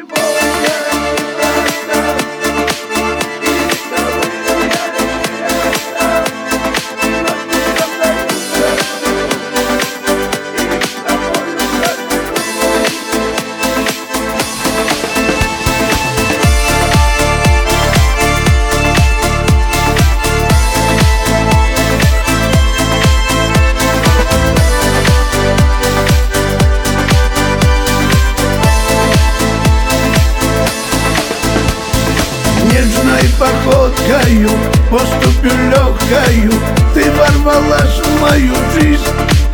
Нежной походкою, поступью легкою ты ворвалась в мою жизнь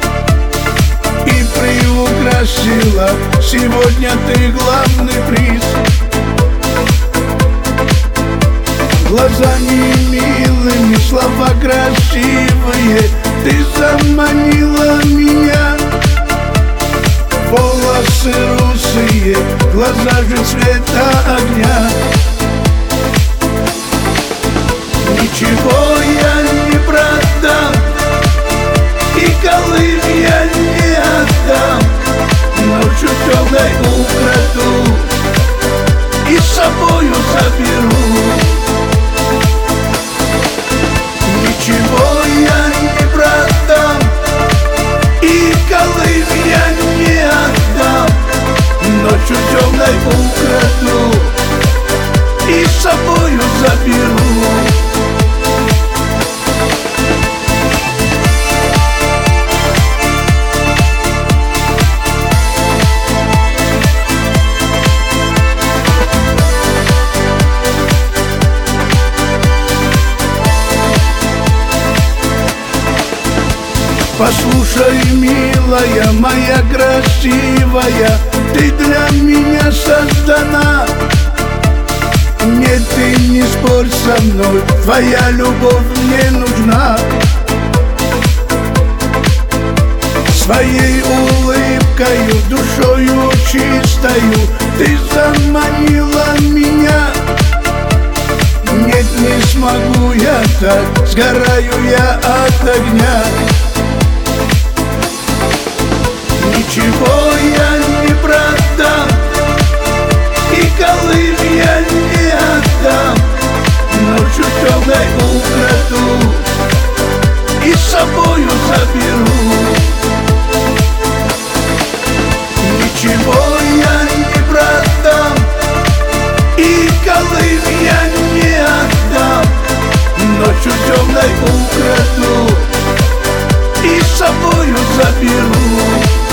и приукрасила. Сегодня ты главный приз. Глазами милыми, слова красивые, ты заманила меня. Волосы русые, глаза же цвета огня. Ничего я не продам, и Колым я не отдам. Ночью темной украду и с собою заберу. Ничего я не продам, и Колым я не отдам. Ночью темной украду и с собою заберу. Послушай, милая моя красивая, ты для меня создана. Нет, ты не спорь со мной, твоя любовь мне нужна. Своей улыбкою, душою чистою ты заманила меня. Нет, не смогу я так, сгораю я от огня. Ничего я не продам, и Колым я не отдам. Ночью темной украду и с собою заберу. Ничего я не продам, и Колым я не отдам. Ночью темной украду и с собою заберу.